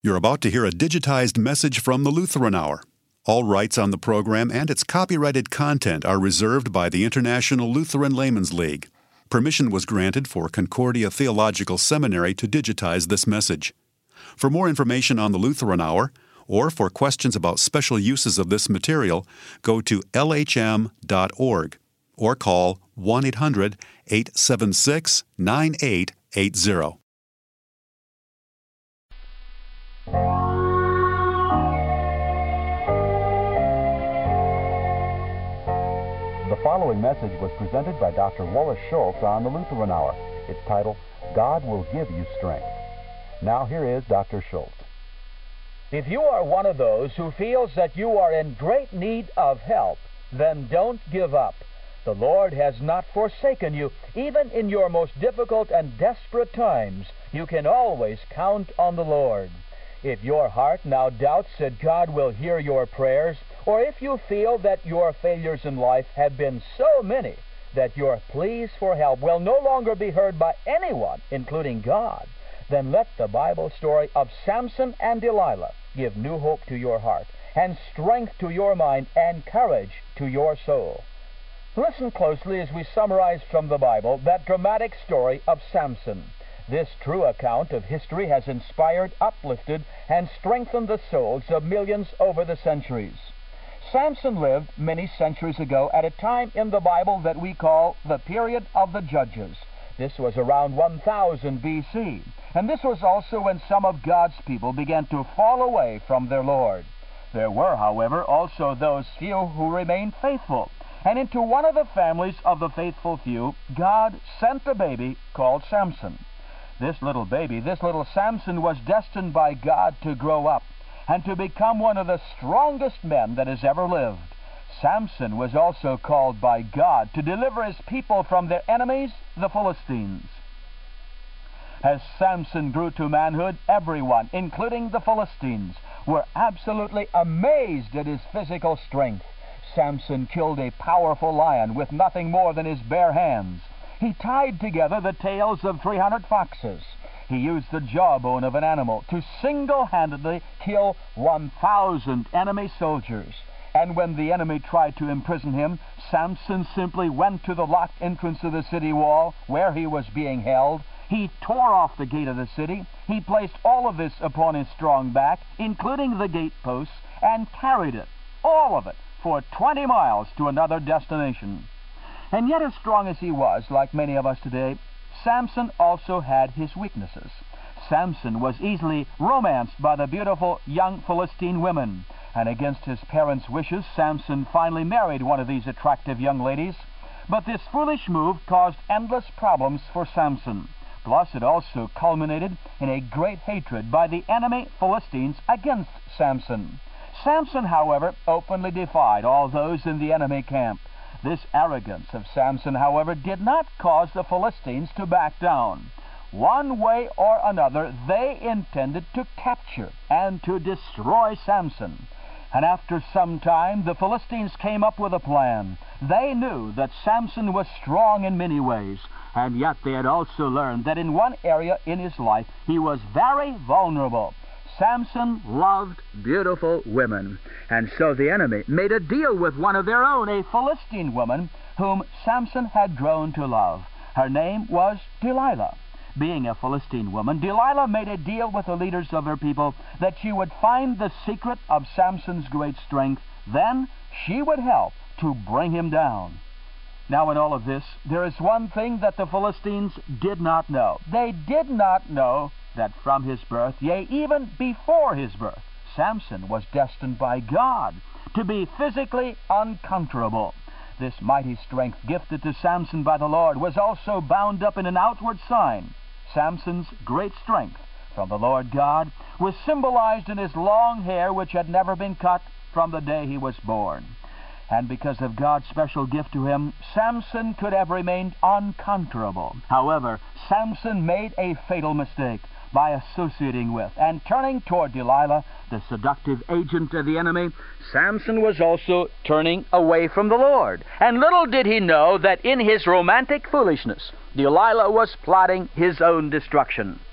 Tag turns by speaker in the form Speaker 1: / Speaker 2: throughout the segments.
Speaker 1: You're about to hear a digitized message from the Lutheran Hour. All rights on the program and its copyrighted content are reserved by the International Lutheran Laymen's League. Permission was granted for Concordia Theological Seminary to digitize this message. For more information on the Lutheran Hour, or for questions about special uses of this material, go to lhm.org or call 1-800-876-9880.
Speaker 2: The following message was presented by Dr. Wallace Schultz on the Lutheran Hour. It's titled, God Will Give You Strength. Now here is Dr. Schultz.
Speaker 3: If you are one of those who feels that you are in great need of help, then don't give up. The Lord has not forsaken you. Even in your most difficult and desperate times, you can always count on the Lord. If your heart now doubts that God will hear your prayers, or if you feel that your failures in life have been so many that your pleas for help will no longer be heard by anyone, including God, then let the Bible story of Samson and Delilah give new hope to your heart, and strength to your mind, and courage to your soul. Listen closely as we summarize from the Bible that dramatic story of Samson. This true account of history has inspired, uplifted, and strengthened the souls of millions over the centuries. Samson lived many centuries ago at a time in the Bible that we call the period of the Judges. This was around 1000 B.C., and this was also when some of God's people began to fall away from their Lord. There were, however, also those few who remained faithful, and into one of the families of the faithful few, God sent a baby called Samson. This little baby, this little Samson, was destined by God to grow up and to become one of the strongest men that has ever lived. Samson was also called by God to deliver his people from their enemies, the Philistines. As Samson grew to manhood, everyone, including the Philistines, were absolutely amazed at his physical strength. Samson killed a powerful lion with nothing more than his bare hands. He tied together the tails of 300 foxes. He used the jawbone of an animal to single-handedly kill 1,000 enemy soldiers. And when the enemy tried to imprison him, Samson simply went to the locked entrance of the city wall where he was being held. He tore off the gate of the city. He placed all of this upon his strong back, including the gate posts, and carried it, all of it, for 20 miles to another destination. And yet, as strong as he was, like many of us today, Samson also had his weaknesses. Samson was easily romanced by the beautiful young Philistine women, and against his parents' wishes, Samson finally married one of these attractive young ladies. But this foolish move caused endless problems for Samson. Plus, it also culminated in a great hatred by the enemy Philistines against Samson. Samson, however, openly defied all those in the enemy camp. This arrogance of Samson, however, did not cause the Philistines to back down. One way or another, they intended to capture and to destroy Samson. And after some time, the Philistines came up with a plan. They knew that Samson was strong in many ways, and yet they had also learned that in one area in his life, he was very vulnerable. Samson loved beautiful women, and so the enemy made a deal with one of their own, a Philistine woman, whom Samson had grown to love. Her name was Delilah. Being a Philistine woman, Delilah made a deal with the leaders of her people that she would find the secret of Samson's great strength. Then she would help to bring him down. Now, in all of this, there is one thing that the Philistines did not know. They did not know that from his birth, yea, even before his birth, Samson was destined by God to be physically unconquerable. This mighty strength gifted to Samson by the Lord was also bound up in an outward sign. Samson's great strength from the Lord God was symbolized in his long hair, which had never been cut from the day he was born. And because of God's special gift to him, Samson could have remained unconquerable. However, Samson made a fatal mistake by associating with and turning toward Delilah, the seductive agent of the enemy. Samson was also turning away from the Lord. And little did he know that in his romantic foolishness, Delilah was plotting his own destruction.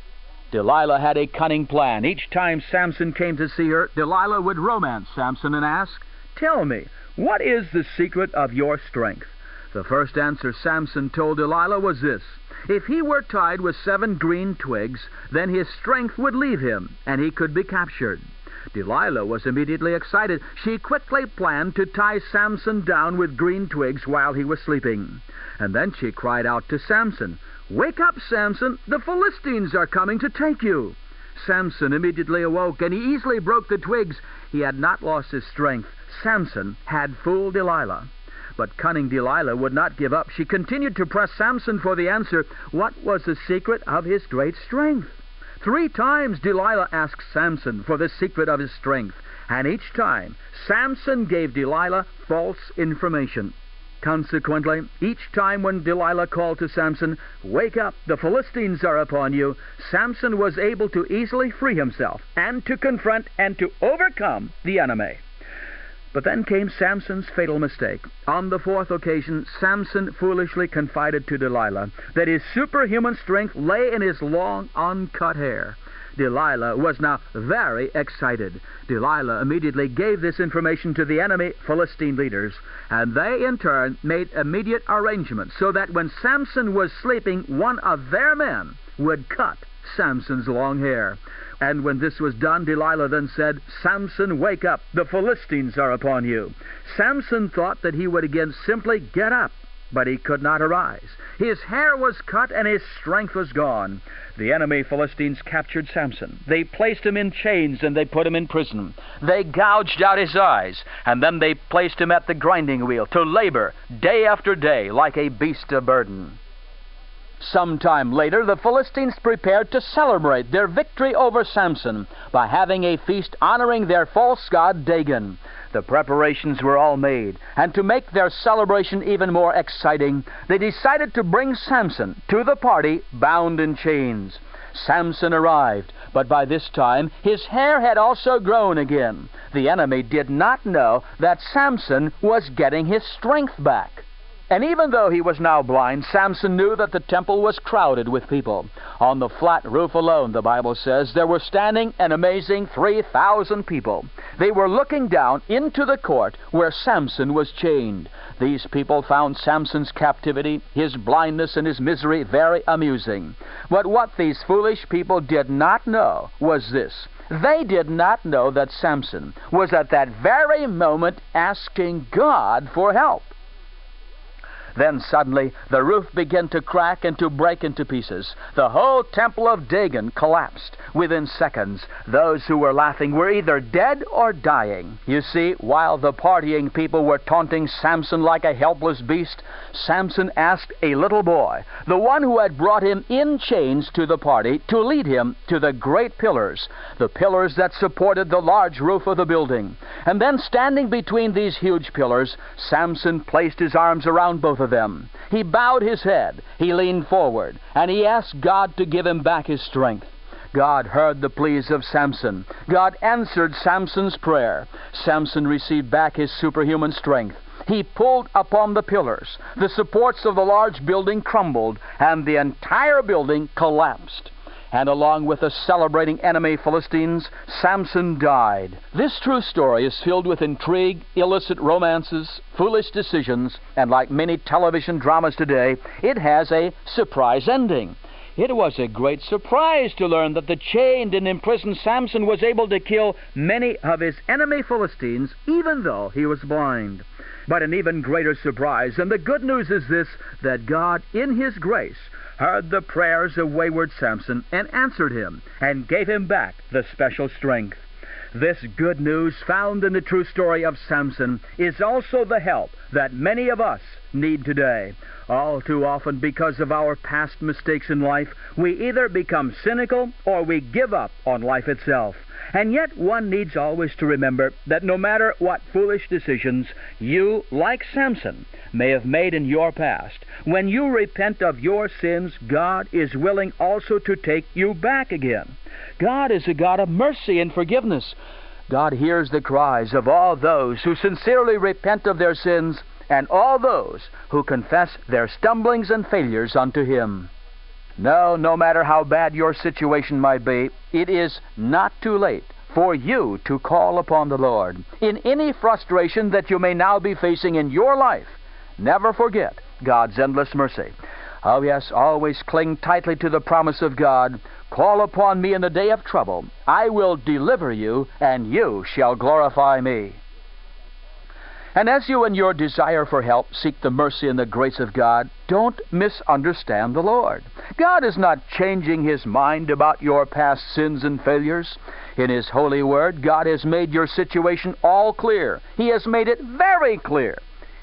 Speaker 3: Delilah had a cunning plan. Each time Samson came to see her, Delilah would romance Samson and ask, "Tell me, what is the secret of your strength?" The first answer Samson told Delilah was this: if he were tied with 7 green twigs, then his strength would leave him, and he could be captured. Delilah was immediately excited. She quickly planned to tie Samson down with green twigs while he was sleeping. And then she cried out to Samson, "Wake up, Samson! The Philistines are coming to take you!" Samson immediately awoke, and he easily broke the twigs. He had not lost his strength. Samson had fooled Delilah. But cunning Delilah would not give up. She continued to press Samson for the answer. What was the secret of his great strength? 3 times Delilah asked Samson for the secret of his strength, and each time Samson gave Delilah false information. Consequently, each time when Delilah called to Samson, "Wake up, the Philistines are upon you," Samson was able to easily free himself and to confront and to overcome the enemy. But then came Samson's fatal mistake. On the 4th occasion, Samson foolishly confided to Delilah that his superhuman strength lay in his long, uncut hair. Delilah was now very excited. Delilah immediately gave this information to the enemy Philistine leaders, and they in turn made immediate arrangements so that when Samson was sleeping, one of their men would cut Samson's long hair. And when this was done, Delilah then said, "Samson, wake up, the Philistines are upon you." Samson thought that he would again simply get up, but he could not arise. His hair was cut and his strength was gone. The enemy Philistines captured Samson. They placed him in chains and they put him in prison. They gouged out his eyes, and then they placed him at the grinding wheel to labor day after day like a beast of burden. Some time later, the Philistines prepared to celebrate their victory over Samson by having a feast honoring their false god Dagon. The preparations were all made, and to make their celebration even more exciting, they decided to bring Samson to the party bound in chains. Samson arrived, but by this time his hair had also grown again. The enemy did not know that Samson was getting his strength back. And even though he was now blind, Samson knew that the temple was crowded with people. On the flat roof alone, the Bible says, there were standing an amazing 3,000 people. They were looking down into the court where Samson was chained. These people found Samson's captivity, his blindness, and his misery very amusing. But what these foolish people did not know was this: they did not know that Samson was at that very moment asking God for help. Then suddenly the roof began to crack and to break into pieces. The whole temple of Dagon collapsed. Within seconds, those who were laughing were either dead or dying. You see, while the partying people were taunting Samson like a helpless beast, Samson asked a little boy, the one who had brought him in chains to the party, to lead him to the great pillars, the pillars that supported the large roof of the building. And then, standing between these huge pillars, Samson placed his arms around both of them. He bowed his head, he leaned forward, and he asked God to give him back his strength. God heard the pleas of Samson. God answered Samson's prayer. Samson received back his superhuman strength. He pulled upon the pillars. The supports of the large building crumbled, and the entire building collapsed. And along with the celebrating enemy Philistines, Samson died. This true story is filled with intrigue, illicit romances, foolish decisions, and like many television dramas today, it has a surprise ending. It was a great surprise to learn that the chained and imprisoned Samson was able to kill many of his enemy Philistines, even though he was blind. But an even greater surprise, and the good news is this, that God, in His grace, heard the prayers of wayward Samson and answered him and gave him back the special strength. This good news found in the true story of Samson is also the help that many of us need today. All too often, because of our past mistakes in life, we either become cynical or we give up on life itself. And yet one needs always to remember that no matter what foolish decisions you, like Samson, may have made in your past, when you repent of your sins, God is willing also to take you back again. God is a God of mercy and forgiveness. God hears the cries of all those who sincerely repent of their sins and all those who confess their stumblings and failures unto Him. No matter how bad your situation might be, it is not too late for you to call upon the Lord. In any frustration that you may now be facing in your life, never forget God's endless mercy. Oh yes, always cling tightly to the promise of God. Call upon me in the day of trouble. I will deliver you, and you shall glorify me. And as you in your desire for help seek the mercy and the grace of God, don't misunderstand the Lord. God is not changing His mind about your past sins and failures. In His holy word, God has made your situation all clear. He has made it very clear.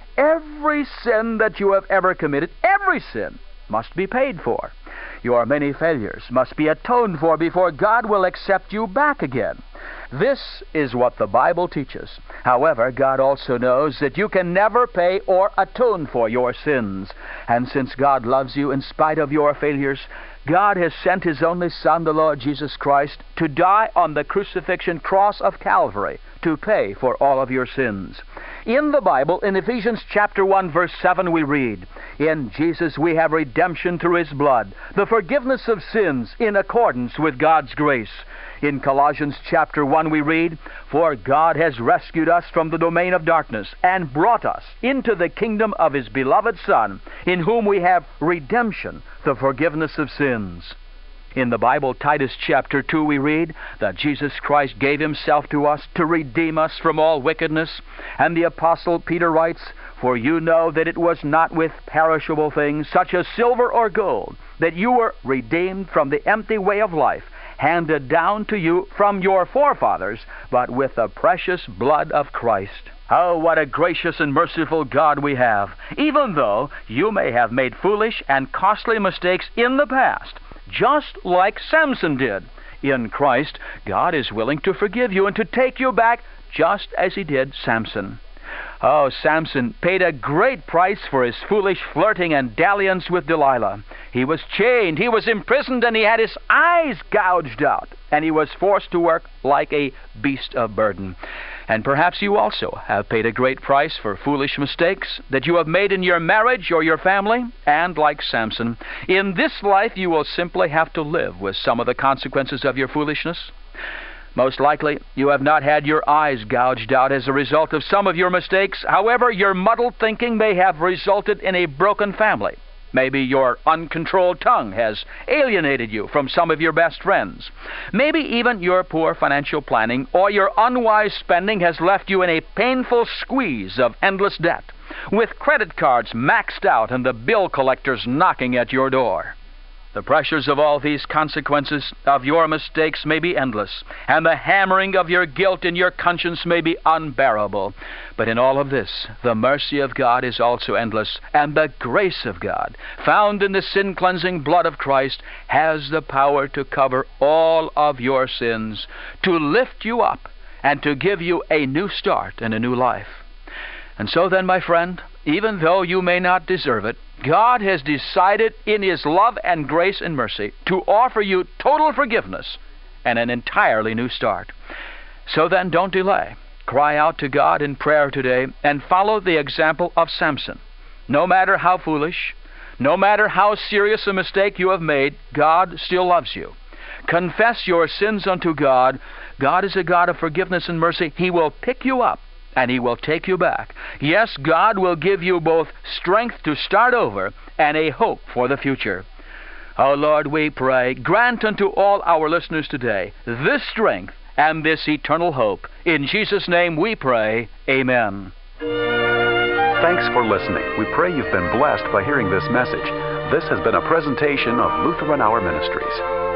Speaker 3: Every sin that you have ever committed, every sin, must be paid for. Your many failures must be atoned for before God will accept you back again. This is what the Bible teaches. However, God also knows that you can never pay or atone for your sins. And since God loves you in spite of your failures, God has sent His only Son, the Lord Jesus Christ, to die on the crucifixion cross of Calvary to pay for all of your sins. In the Bible, in Ephesians chapter 1, verse 7, we read, "In Jesus we have redemption through His blood, the forgiveness of sins in accordance with God's grace." In Colossians chapter 1 we read, "For God has rescued us from the domain of darkness and brought us into the kingdom of His beloved Son, in whom we have redemption, the forgiveness of sins." In the Bible, Titus chapter 2, we read that Jesus Christ gave Himself to us to redeem us from all wickedness. And the Apostle Peter writes, "For you know that it was not with perishable things, such as silver or gold, that you were redeemed from the empty way of life, handed down to you from your forefathers, but with the precious blood of Christ." Oh, what a gracious and merciful God we have. Even though you may have made foolish and costly mistakes in the past, just like Samson did, in Christ, God is willing to forgive you and to take you back just as He did Samson. Oh, Samson paid a great price for his foolish flirting and dalliance with Delilah. He was chained, he was imprisoned, and he had his eyes gouged out, and he was forced to work like a beast of burden. And perhaps you also have paid a great price for foolish mistakes that you have made in your marriage or your family, and like Samson, in this life you will simply have to live with some of the consequences of your foolishness. Most likely, you have not had your eyes gouged out as a result of some of your mistakes. However, your muddled thinking may have resulted in a broken family. Maybe your uncontrolled tongue has alienated you from some of your best friends. Maybe even your poor financial planning or your unwise spending has left you in a painful squeeze of endless debt, with credit cards maxed out and the bill collectors knocking at your door. The pressures of all these consequences of your mistakes may be endless, and the hammering of your guilt in your conscience may be unbearable. But in all of this, the mercy of God is also endless, and the grace of God, found in the sin-cleansing blood of Christ, has the power to cover all of your sins, to lift you up, and to give you a new start and a new life. And so then, my friend, even though you may not deserve it, God has decided in His love and grace and mercy to offer you total forgiveness and an entirely new start. So then, don't delay. Cry out to God in prayer today and follow the example of Samson. No matter how foolish, no matter how serious a mistake you have made, God still loves you. Confess your sins unto God. God is a God of forgiveness and mercy. He will pick you up, and He will take you back. Yes, God will give you both strength to start over and a hope for the future. Oh Lord, we pray, grant unto all our listeners today this strength and this eternal hope. In Jesus' name we pray, amen.
Speaker 1: Thanks for listening. We pray you've been blessed by hearing this message. This has been a presentation of Lutheran Hour Ministries.